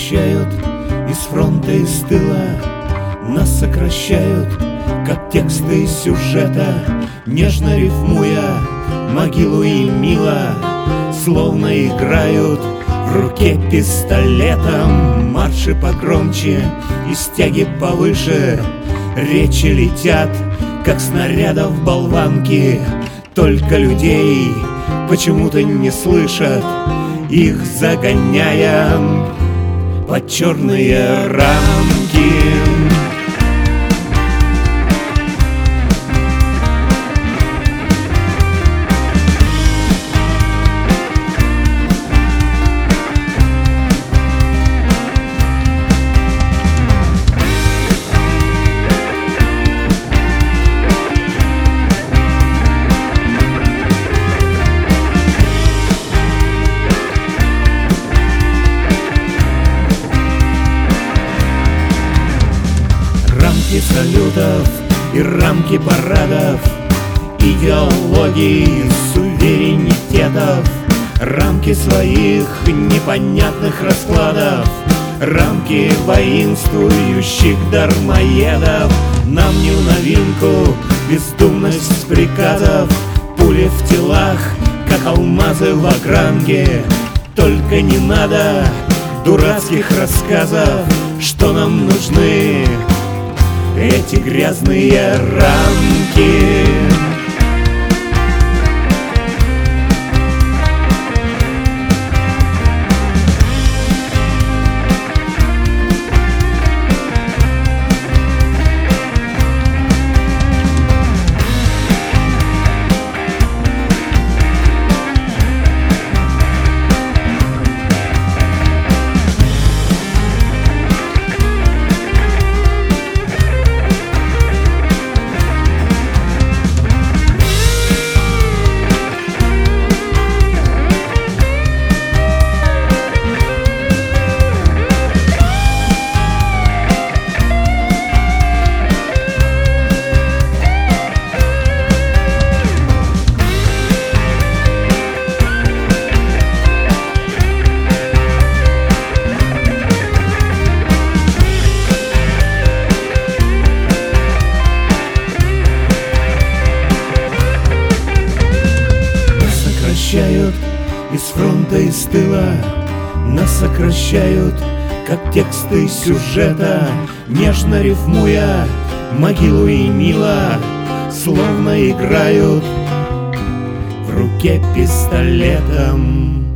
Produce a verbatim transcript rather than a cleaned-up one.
сокращают из фронта, из тыла. Нас сокращают, как тексты из сюжета, нежно рифмуя могилу и мило. Словно играют в руке пистолетом. Марши погромче и стяги повыше, речи летят, как снарядов болванки. Только людей почему-то не слышат, их загоняя под черные рамки. Рамки салютов и рамки парадов, идеологий, суверенитетов, рамки своих непонятных раскладов, рамки воинствующих дармоедов. Нам не в новинку бездумность приказов, пули в телах, как алмазы в огранке. Только не надо дурацких рассказов, что нам нужны эти грязные рамки. Сокращают из фронта, из тыла. Нас сокращают, как тексты из сюжета, нежно рифмуя могилу и мило. Словно играют в руке пистолетом.